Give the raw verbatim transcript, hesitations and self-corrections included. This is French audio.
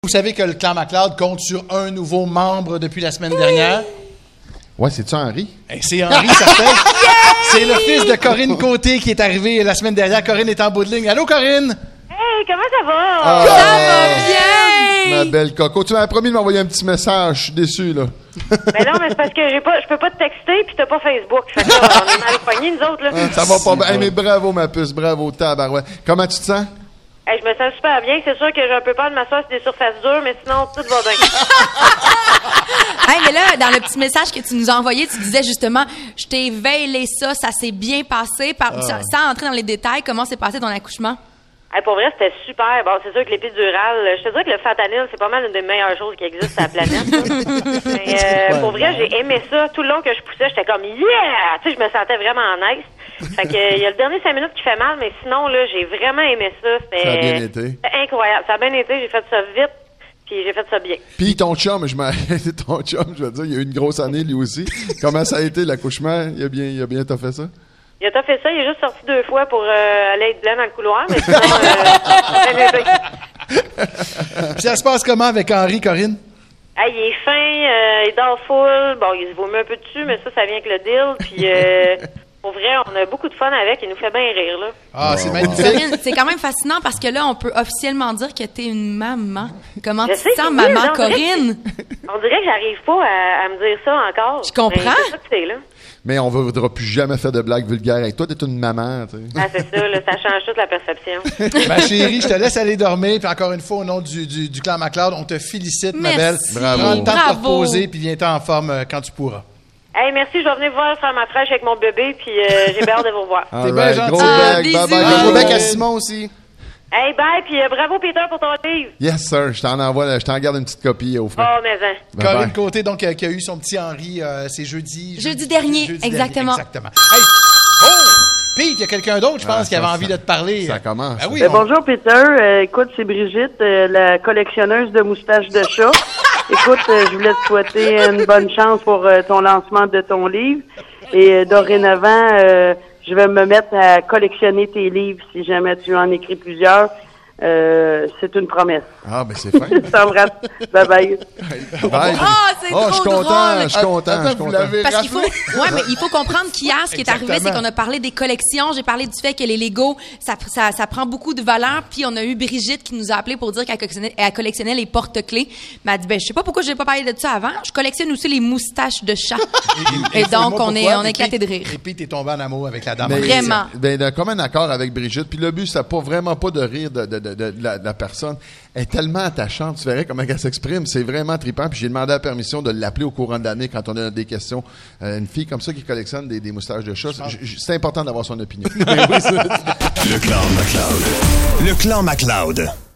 Vous savez que le clan McLeod compte sur un nouveau membre depuis la semaine dernière. Ouais, c'est-tu Henri? Et c'est Henri, certain. C'est le fils de Corinne Côté qui est arrivé la semaine dernière. Corinne est en bout de ligne. Allô, Corinne? Hey, comment ça va? Ah, ça va bien! Ma belle Coco. Tu m'avais promis de m'envoyer un petit message. Je suis déçu, là. Mais non, mais c'est parce que j'ai pas, je peux pas te texter puis t'as pas Facebook. Fait que là, on est mal pognés, nous autres, là. Ça va pas bien. Hey, mais bravo, ma puce. Bravo, tabarouette. Comment tu te sens? Hey, je me sens super bien. C'est sûr que j'ai un peu peur de m'asseoir sur des surfaces dures, mais sinon, tout va bien. Hey, mais là, dans le petit message que tu nous as envoyé, tu disais justement, je t'ai veillé ça, ça s'est bien passé. Par, Ah. sans, sans entrer dans les détails, comment s'est passé ton accouchement? Hey, pour vrai, c'était super. Bon, c'est sûr que l'épidurale, je te dirais que le fentanyl, c'est pas mal une des meilleures choses qui existent sur la planète. là. Mais euh, pour vrai, j'ai aimé ça. Tout le long que je poussais, j'étais comme yeah! Tu sais, je me sentais vraiment en aise. Fait que il y a le dernier cinq minutes qui fait mal, mais sinon, là, j'ai vraiment aimé ça. C'était, Ça a bien été. c'était incroyable. Ça a bien été. J'ai fait ça vite, puis j'ai fait ça bien. Puis ton chum, je m'en... ton chum, je veux dire, il a eu une grosse année, lui aussi. Comment ça a été, l'accouchement? Il a bien, il a bien t'as fait ça? Il a fait ça, il est juste sorti deux fois pour euh, aller être blanc dans le couloir, mais sinon, euh, ça a bien été. Puis ça se passe comment avec Henri, Corinne? Hey, il est fin, euh, il dort full. Bon, il se vomit un peu dessus, mais ça, ça vient avec le deal. Puis, euh, pour vrai, on a beaucoup de fun avec. Il nous fait bien rire, là. Ah, c'est magnifique. Corinne, c'est quand même fascinant parce que là, on peut officiellement dire que t'es une maman. Comment Je tu sais, te sens, c'est maman weird, on dirait Corinne? On dirait que j'arrive pas à, à me dire ça encore. Je comprends. Mais c'est ça que c'est, là. Mais on ne voudra plus jamais faire de blagues vulgaires avec toi. T'es une maman, tu sais. Ah, c'est ça, là. Ça change toute la perception. Ma chérie, je te laisse aller dormir. Puis encore une fois, au nom du, du, du clan McLeod, on te félicite, ma belle. Merci. Bravo. Prends le temps de te Bravo. reposer, puis viens-t'en en forme euh, quand tu pourras. Hey, merci. Je vais venir vous voir faire ma fraîche avec mon bébé, puis euh, j'ai bien hâte de vous revoir. All bien right, gentil. gros Ah, bec, bisous. bye bye. Ah, Gros bec ouais. à Simon aussi. Hey, bye, puis euh, bravo, Peter, pour ton livre. Yes, sir. Je t'en envoie, je t'en garde une petite copie au frais. Oh, mais hein. Bye Corinne bye. Côté, donc, euh, qui a eu son petit Henri, euh, c'est jeudi. Jeudi dernier, exactement. Exactement. Hey! Oh! Pete, il y a quelqu'un d'autre, je pense, Ah, qui avait ça, envie ça- de te parler. ça commence. Ben oui, Euh, on- bonjour Peter, Euh, écoute c'est Brigitte, euh, la collectionneuse de moustaches de chat. Écoute, euh, je voulais te souhaiter une bonne chance pour euh, ton lancement de ton livre et euh, dorénavant, euh, je vais me mettre à collectionner tes livres si jamais tu en écris plusieurs. Euh, c'est une promesse. Ah, ben c'est fin. Je t'embrasse. Bye bye. Bye. Ah, c'est Oh, je suis trop content, drôle. je suis content, je suis vous content. l'avez Parce qu'il faut, rappelé. ouais, mais il faut comprendre qu'hier, ce qui est arrivé, c'est Exactement. qu'on a parlé des collections. J'ai parlé du fait que les Legos, ça, ça, ça prend beaucoup de valeur. Puis on a eu Brigitte qui nous a appelé pour dire qu'elle collectionnait, elle collectionnait les porte-clés. Mais elle a dit, ben, je sais pas pourquoi j'ai pas parlé de ça avant. Je collectionne aussi les moustaches de chat. Et donc, Dis-moi on est, pourquoi, on est et éclaté de Pete- rire. Et Pete est tombé en amour avec la dame. Mais- Vraiment. Ben, d'un commun accord avec Brigitte. Puis le but, c'est pas vraiment pas de rire de, de, de, de, de la, de la personne. Elle est tellement attachante. Tu verrais comment elle s'exprime. C'est vraiment trippant. Puis j'ai demandé la permission de l'appeler au courant de l'année quand on a des questions. Euh, une fille comme ça qui collectionne des, des moustaches de chat. j- j- C'est important d'avoir son opinion. Le clan McLeod. Le clan McLeod.